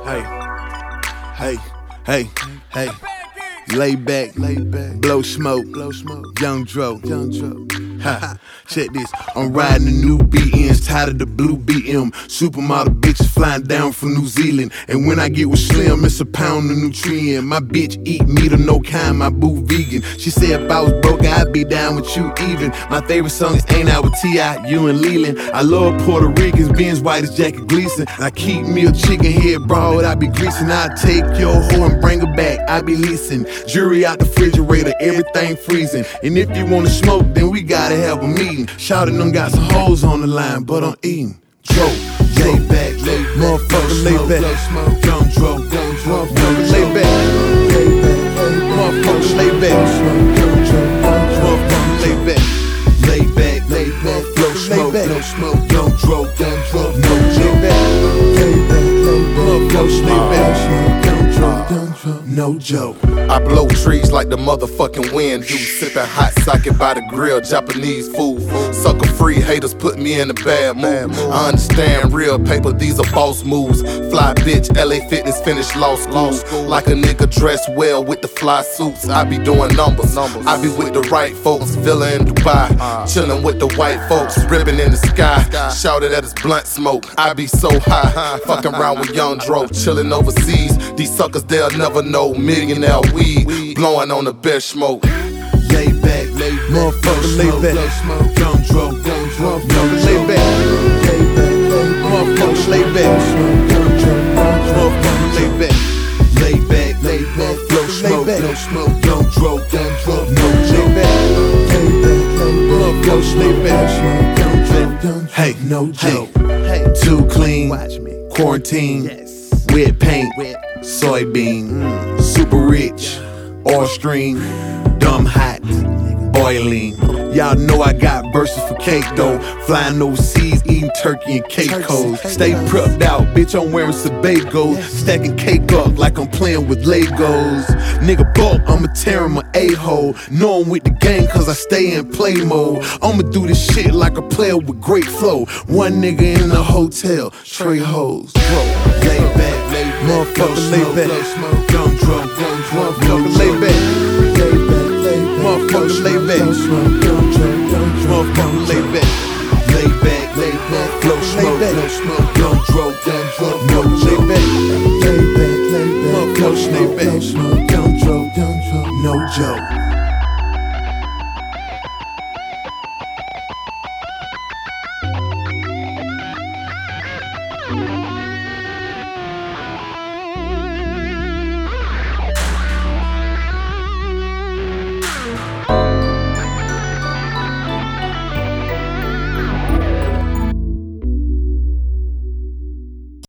Hey, hey, hey. Lay back, blow smoke, Young Dro. Ha, check this. I'm riding the new BMs, tired of the blue BM. Supermodel bitches flying down from New Zealand. And when I get with Slim, it's a pound of nutrient. My bitch eat meat of no kind, my boo vegan. She said if I was broke, I'd be down with you even. My favorite song is Ain't I with T.I., you and Leland. I love Puerto Ricans, Ben's white as Jackie Gleason. I keep me a chicken head broad, I be greasing. I take your hoe and bring her back, I be leasing. Jury out the refrigerator, everything freezing. And if you wanna smoke, then we gotta have a meeting. Shoutin' them got some hoes on the line, but I'm eating. Dro, lay back, motherfucker, lay back. Young Dro, motherfucker, lay back. Motherfucker, lay back. Motherfucker, lay back. Lay back, blow smoke, Young Dro, no lay back. Motherfucker, lay back. No joke. I blow trees like the motherfucking wind do. Sippin' hot sake by the grill, Japanese food. Sucker free haters put me in a bad mood. I understand real paper, these are boss moves. Fly bitch, LA Fitness finished law school. Like a nigga dressed well with the fly suits. I be doing numbers. I be with the right folks, villa in Dubai. Chillin' with the white folks, ribbon in the sky. Shouted at his blunt smoke, I be so high. Fucking around with Young Dro, chillin' overseas. These suckers, they'll never know. Millionaire weed, blowing on the best smoke. Lay back, motherfucker, lay back. Young Dro, motherfucker, lay back. Motherfucker, lay back. Motherfucker, lay back. Lay back, blow smoke, Young Dro, no lay back. Motherfucker, lay back. Hey, no joke. Too clean, quarantine, wet paint, soybean, super rich, oil string, dumb hot, boiling. Y'all know I got verses for cake though. Flying overseas, eating turkey and Caicos. Stay prepped out, bitch, I'm wearing Sebagos. Stacking cake up like I'm playing with Legos. Nigga bulk, I'ma tear him an a-hole. Know I'm with the gang cause I stay in play mode. I'ma do this shit like a player with great flow. One nigga in the hotel, Trey hoes. Lay back, motherfucker, lay back. Young Dro, motherfucker, lay back. Motherfucker, lay back. Motherfucker, lay back. Lay back, blow smoke, Young Dro, no lay back. Motherfucker, lay back. Young Dro, no joke.